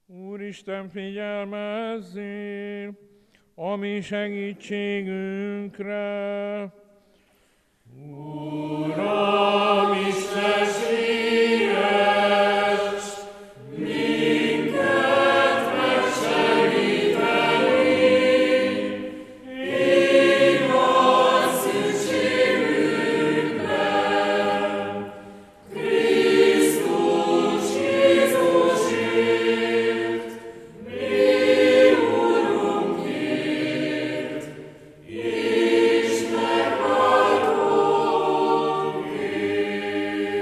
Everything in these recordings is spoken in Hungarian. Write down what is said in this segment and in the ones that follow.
Úristen, figyelmezzél, a mi segítségünkre. Uram, Isten szíves, minket megsegíteni, így nagy szükségünkben. Krisztus Jézusért, mi Urunkért, és megváltónkért.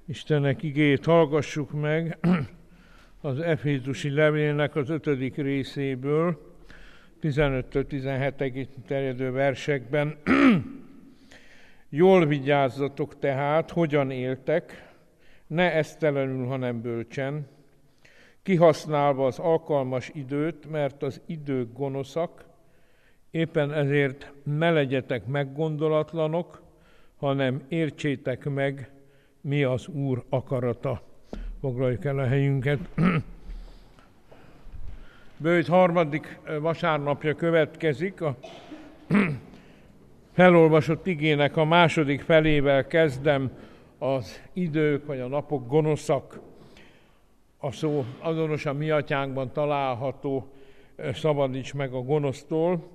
Istennek igéjét hallgassuk meg az Efézusi levélnek az 5. részéből, 15-től 17-ig terjedő versekben. Jól vigyázzatok tehát, hogyan éltek, ne esztelenül, hanem bölcsen, kihasználva az alkalmas időt, mert az idők gonoszak, éppen ezért ne legyetek meggondolatlanok, hanem értsétek meg, mi az Úr akarata. Foglaljuk el a helyünket. Bőjt harmadik vasárnapja következik. A felolvasott igének a második felével kezdem. Az idők vagy a napok gonoszak. A szó azonos a mi atyánkban található, szabadíts meg a gonosztól.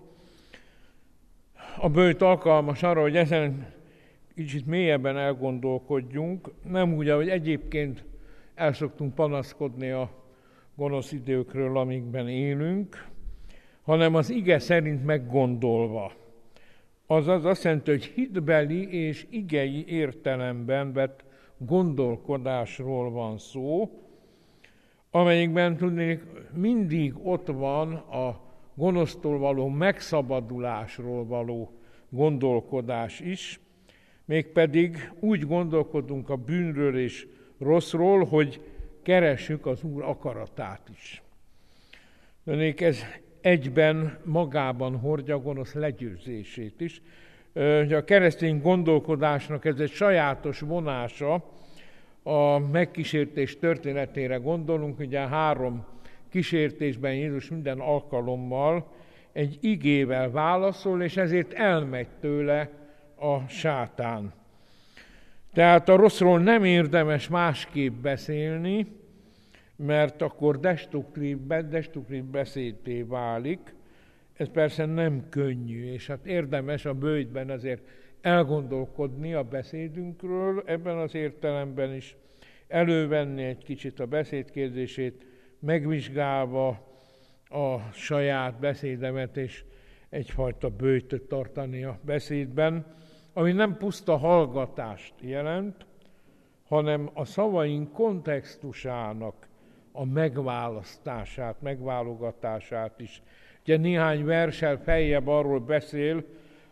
A bőjt alkalmas arra, hogy ezen kicsit mélyebben elgondolkodjunk, nem úgy, ahogy egyébként el szoktunk panaszkodni a gonosz időkről, amikben élünk, hanem az ige szerint meggondolva. Azaz azt jelenti, hogy hitbeli és igei értelemben vett gondolkodásról van szó, amelyikben tudnék mindig ott van a gonosztól való megszabadulásról való gondolkodás is, mégpedig úgy gondolkodunk a bűnről és rosszról, hogy keressük az Úr akaratát is. Tudnék, ez egyben magában hordja a gonosz legyőzését is. A keresztény gondolkodásnak ez egy sajátos vonása, a megkísértés történetére gondolunk, ugye 3 kísértésben Jézus minden alkalommal egy igével válaszol, és ezért elmegy tőle a sátán. Tehát a rosszról nem érdemes másképp beszélni, mert akkor destruktív beszéddé válik. Ez persze nem könnyű, és hát érdemes a bőjtben azért elgondolkodni a beszédünkről, ebben az értelemben is elővenni egy kicsit a beszédkérdését, megvizsgálva a saját beszédemet, és egyfajta bőjtöt tartani a beszédben, ami nem puszta hallgatást jelent, hanem a szavaink kontextusának a megválasztását, megválogatását is. Ugye néhány verssel feljebb arról beszél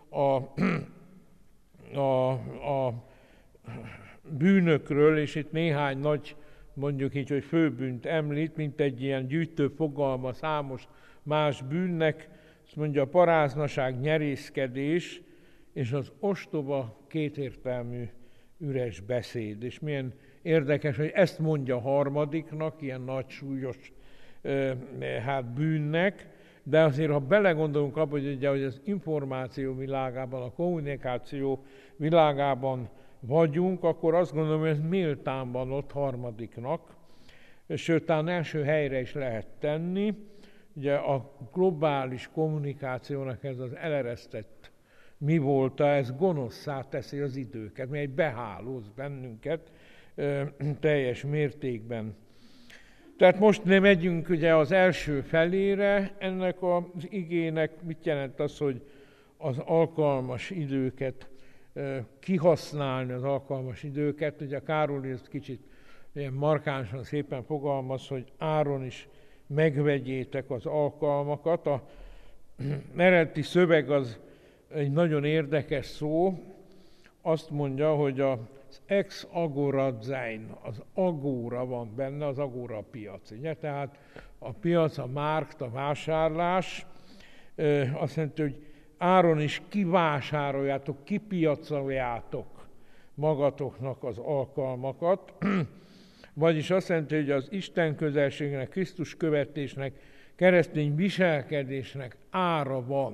a bűnökről, és itt néhány nagy, mondjuk így, hogy főbűnt említ, mint egy ilyen gyűjtő fogalma számos más bűnnek, azt mondja, a paráznaság, nyerészkedés, és az ostoba kétértelmű üres beszéd. És milyen érdekes, hogy ezt mondja harmadiknak, ilyen nagy súlyos bűnnek, de azért, ha belegondolunk abba, hogy ugye, hogy az információ világában, a kommunikáció világában vagyunk, akkor azt gondolom, hogy ez méltán van ott harmadiknak, sőt, talán első helyre is lehet tenni. Ugye a globális kommunikációnak ez az eleresztett mi volta, ez gonoszszá teszi az időket, mely behálóz bennünket teljes mértékben. Tehát most nem megyünk ugye az első felére ennek az igének. Mit jelent az, hogy az alkalmas időket kihasználni, az alkalmas időket? Ugye Károly ezt kicsit ilyen markánsan szépen fogalmaz, hogy áron is megvegyétek az alkalmakat. A eredeti szöveg az egy nagyon érdekes szó, azt mondja, hogy az ex agora zein, az agóra van benne, az agóra piac. Ugye? Tehát a piac, a márkt, a vásárlás, azt jelenti, hogy áron is kivásároljátok, kipiacoljátok magatoknak az alkalmakat, vagyis azt jelenti, hogy az Isten közelségnek, Krisztus követésnek, keresztény viselkedésnek ára van.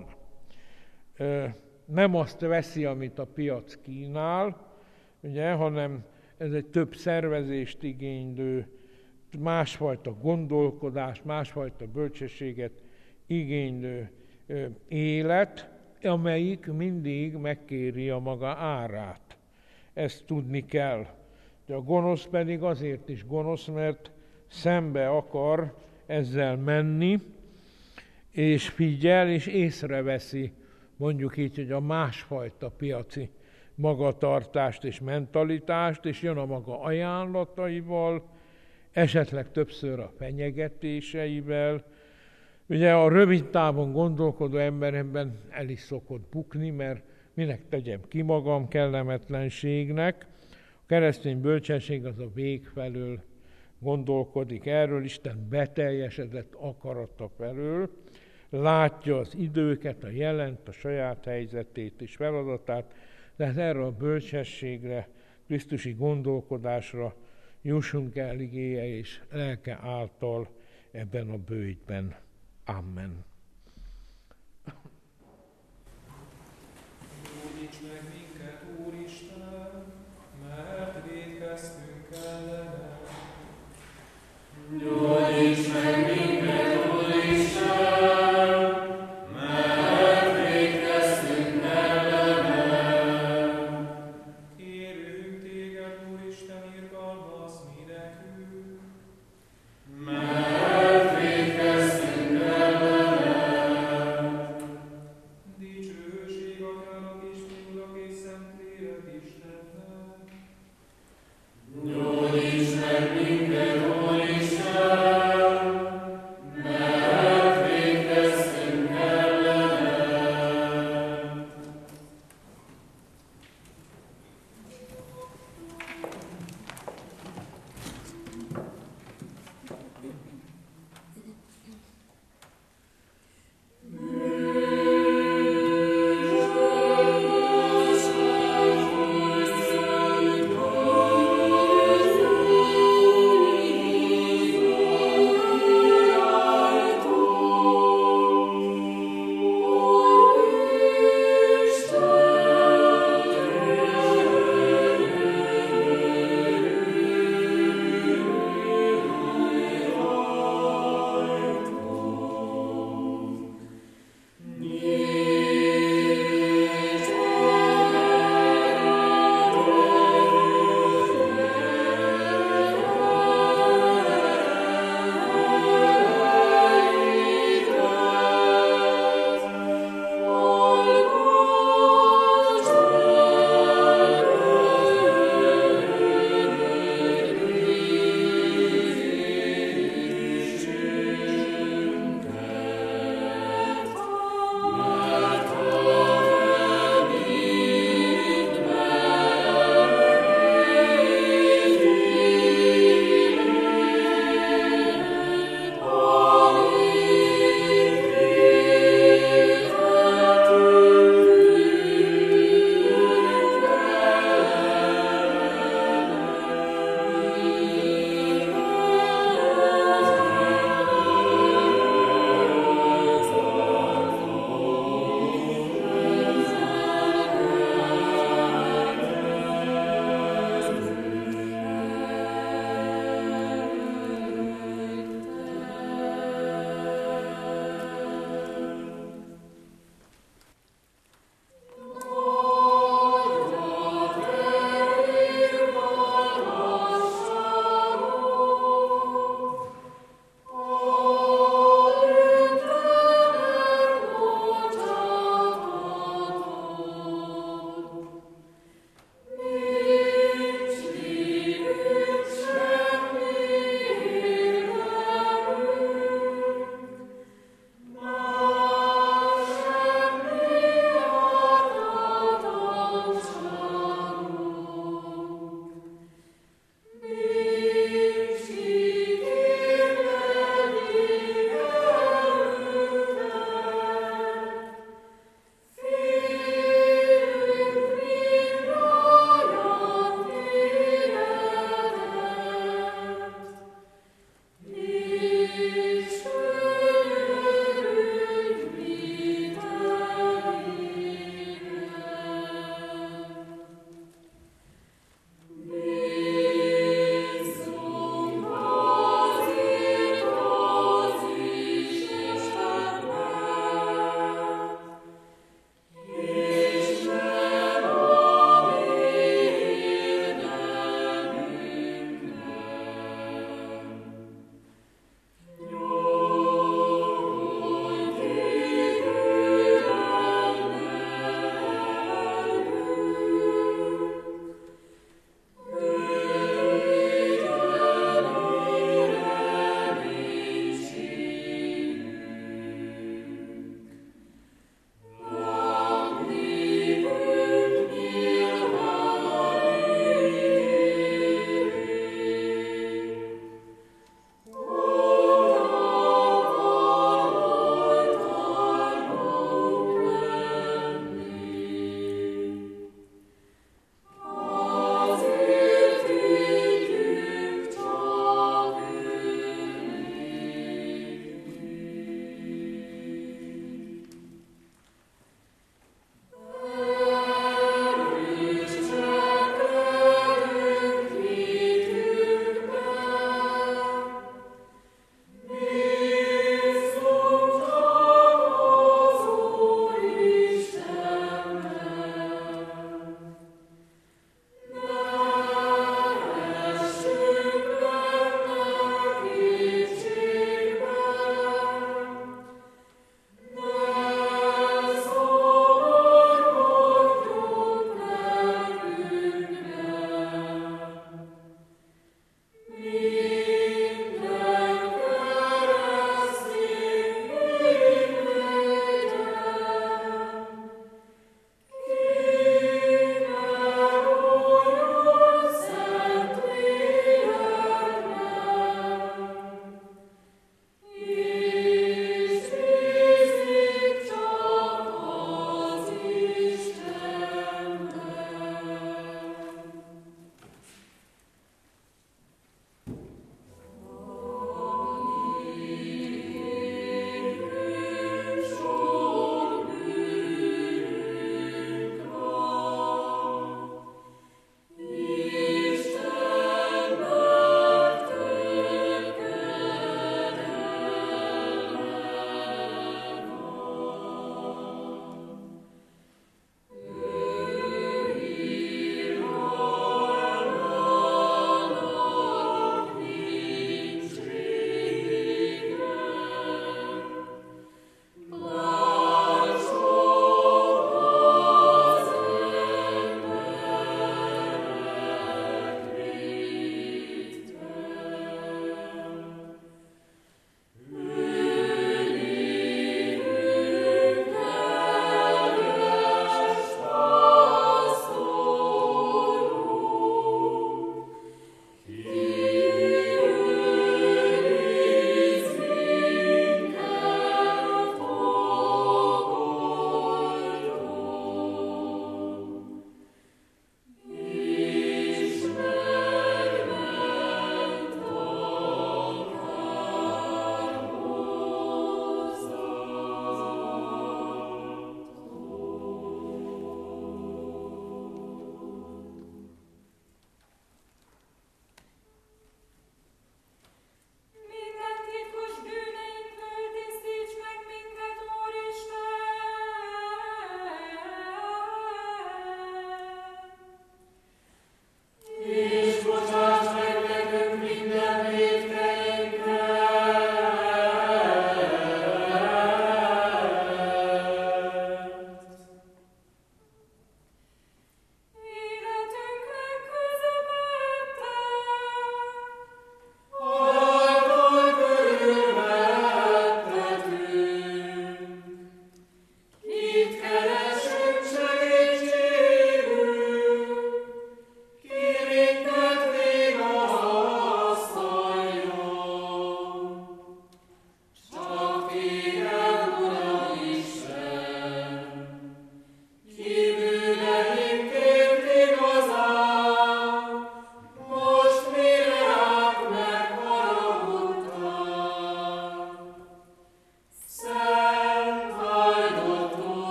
Nem azt veszi, amit a piac kínál, ugye, hanem ez egy több szervezést igénylő, másfajta gondolkodás, másfajta bölcsességet igénylő élet, amelyik mindig megkéri a maga árát. Ezt tudni kell. De a gonosz pedig azért is gonosz, mert szembe akar ezzel menni, és figyel, és észreveszi, mondjuk így, hogy a másfajta piaci magatartást és mentalitást, és jön a maga ajánlataival, esetleg többször a fenyegetéseivel. Ugye a rövid távon gondolkodó emberemben el is szokott bukni, mert minek tegyem ki magam kellemetlenségnek. A keresztény bölcsesség az a vég felől gondolkodik erről, Isten beteljesedett akarata felől, látja az időket, a jelent, a saját helyzetét és feladatát, tehát erre a bölcsességre, krisztusi gondolkodásra jussunk el igéje és lelke által ebben a bőjtben. Amen. Gyógyíts meg minket, Úristen, mert vétkeztünk ellened. Gyógyíts meg minket, Úristen, mert vétkeztünk ellened. Kérünk téged, Úristen, irgalmazz mi nekünk. Mert vétkeztünk ellened. Dicsőség Atyának és Fiúnak és Szentlélek Istennek. Gyógyíts meg minket, Úristen,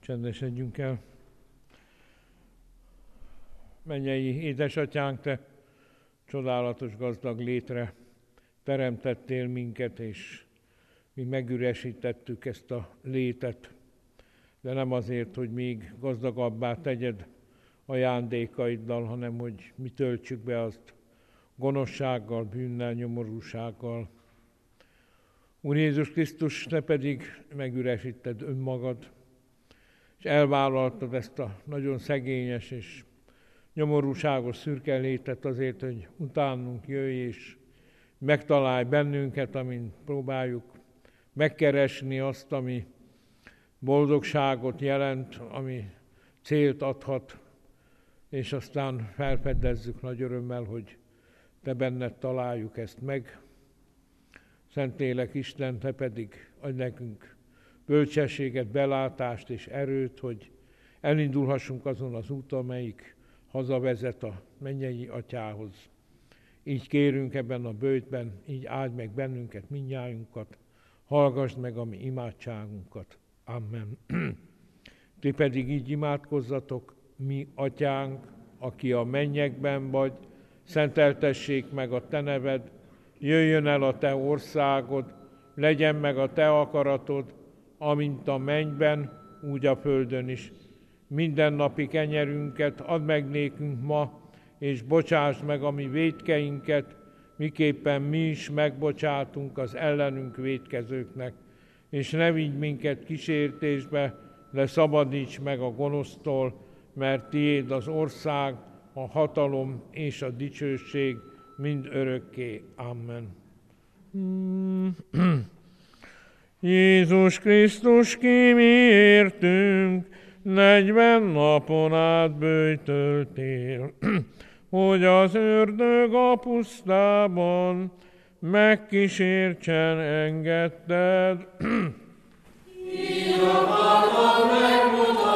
Csendesedjünk el. Mennyei édesatyánk, te csodálatos gazdag létre teremtettél minket, és mi megüresítettük ezt a létet, de nem azért, hogy még gazdagabbá tegyed ajándékaiddal, hanem hogy mi töltsük be azt gonoszsággal, bűnnel, nyomorúsággal. Úr Jézus Krisztus, te pedig megüresíted önmagad, és elvállaltad ezt a nagyon szegényes és nyomorúságos szürke létet azért, hogy utánunk jöjj, és megtalálj bennünket, amin próbáljuk megkeresni azt, ami boldogságot jelent, ami célt adhat, és aztán felfedezzük nagy örömmel, hogy te benned találjuk ezt meg. Szentlélek Isten, te pedig adj nekünk bölcsességet, belátást és erőt, hogy elindulhassunk azon az úton, amelyik hazavezet a mennyei atyához. Így kérünk ebben a böjtben, így áld meg bennünket, mindnyájunkat, hallgassd meg a mi imádságunkat. Amen. Ti pedig így imádkozzatok: mi atyánk, aki a mennyekben vagy, szenteltessék meg a te neved, jöjjön el a te országod, legyen meg a te akaratod, amint a mennyben, úgy a földön is. Mindennapi kenyerünket add meg nékünk ma, és bocsásd meg a mi vétkeinket, miképpen mi is megbocsátunk az ellenünk vétkezőknek. És ne vigy minket kísértésbe, de szabadíts meg a gonosztól, mert tiéd az ország, a hatalom és a dicsőség mind örökké. Amen. Jézus Krisztus, ki mi értünk, 40 napon át böjtöltél, hogy az ördög a pusztában megkísértsen engedted. Így akartad megmutatni